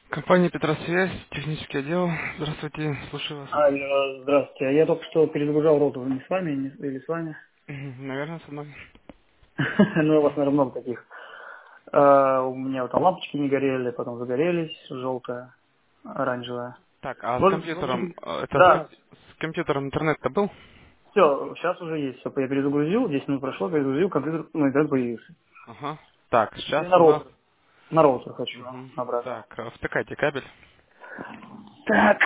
Компания Петросвязь, технический отдел. Здравствуйте, слушаю вас. Алло, здравствуйте. Я только что перезагружал роутер не с вами или с вами. Наверное, со мной. Ну, у вас, наверное, много таких. У меня вот там лампочки не горели, потом загорелись, желтая, оранжевая. Так, а с Вроде компьютером, бы- это Да, с компьютером интернет-то был? все, сейчас уже есть. Все, я перезагрузил, 10 минут прошло, перезагрузил, компьютер, ну, интернет появился. Ага. Так, Теперь сейчас на у нас... роутер. На роутер хочу Мгм. обратно. Так, втыкайте кабель. Так.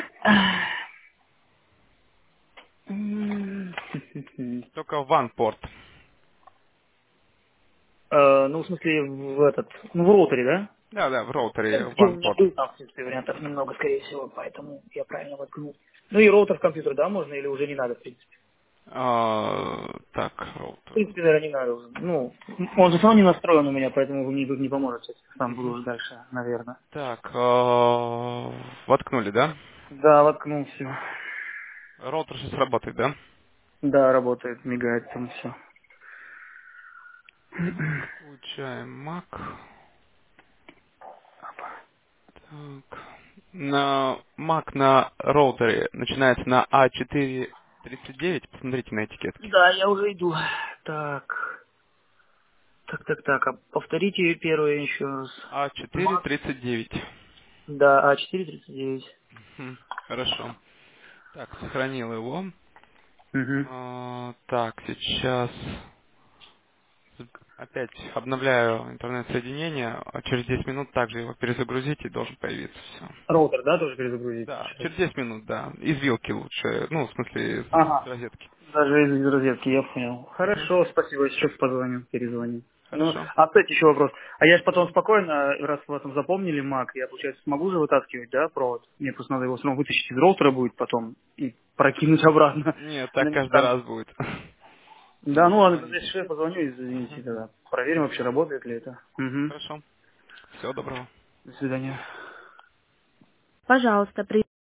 М. Только в OnePort. Ну, в смысле, в этот, ну, в роутере, да? Да, да, в роутере Где у меня OnePort. был, там, в принципе, вариантов немного, скорее всего, поэтому я правильно воткнул. Ну и роутер в компьютер, да, можно или уже не надо, в принципе? Так, В роутер. принципе, наверное, не надо уже. Ну, он же все равно не настроен у меня, поэтому вы мне тут не поможете. Сам буду Мгм. уже дальше, наверное. Так, воткнули, да? Да, воткнул все. Роутер сейчас работает, да? Да, работает, мигает там все. Так, включаем Mac. Так. На Mac на роутере начинается на А439. Посмотрите на этикетке. Да, я уже иду. Так, так. А повторите первое еще раз. Мак. А439. Да, А439. Хорошо. Так, сохранил его. Угу. Так, сейчас опять обновляю интернет-соединение. Через 10 минут также его перезагрузить и должен появиться все. Роутер, да, тоже перезагрузить Да, сейчас? через 10 минут, да. Из вилки лучше. Ну, в смысле, с Ага. розетки. Даже из розетки, я понял. Мгм. Хорошо, спасибо, еще позвоню, перезвоню. Ну, Хорошо. а кстати, еще вопрос. А я же потом спокойно, раз вы там запомнили Mac, я, получается, смогу же вытаскивать, да, провод? Мне просто надо его снова вытащить из роутера будет потом и прокинуть обратно Нет, так на каждый местами. раз будет. Да, Надо ну ладно, тогда позвонить. если что, я позвоню, извините Мгм. тогда. Проверим вообще, работает ли это. Угу. Хорошо. Всего доброго. До свидания. Пожалуйста, при